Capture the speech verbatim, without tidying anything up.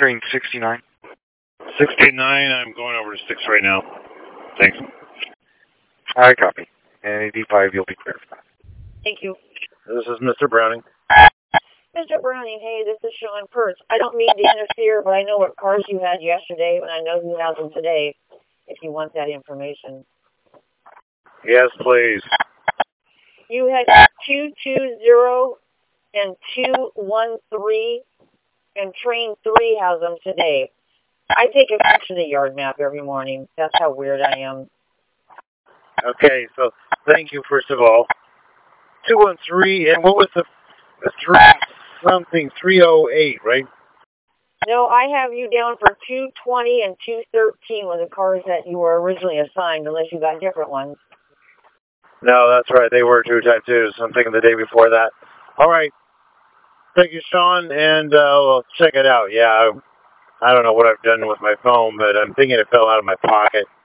train sixty-nine. sixty-nine, I'm going over to six right now. Thanks. I copy. And D five, you'll be clear for that. Thank you. This is Mister Browning. Mister Browning, hey, this is Sean Kurtz. I don't mean to interfere, but I know what cars you had yesterday, and I know who has them today, if you want that information. Yes, please. You had two two zero and two one three, and train three has them today. I take a picture of the yard map every morning. That's how weird I am. Okay, so thank you, first of all. two one three, and what was the, the three something, three oh eight, right? No, I have you down for two twenty and two thirteen with the cars that you were originally assigned, unless you got different ones. No, that's right. They were two type twos. I'm thinking the day before that. All right. Thank you, Sean, and uh, we'll check it out. Yeah, I, I don't know what I've done with my phone, but I'm thinking it fell out of my pocket.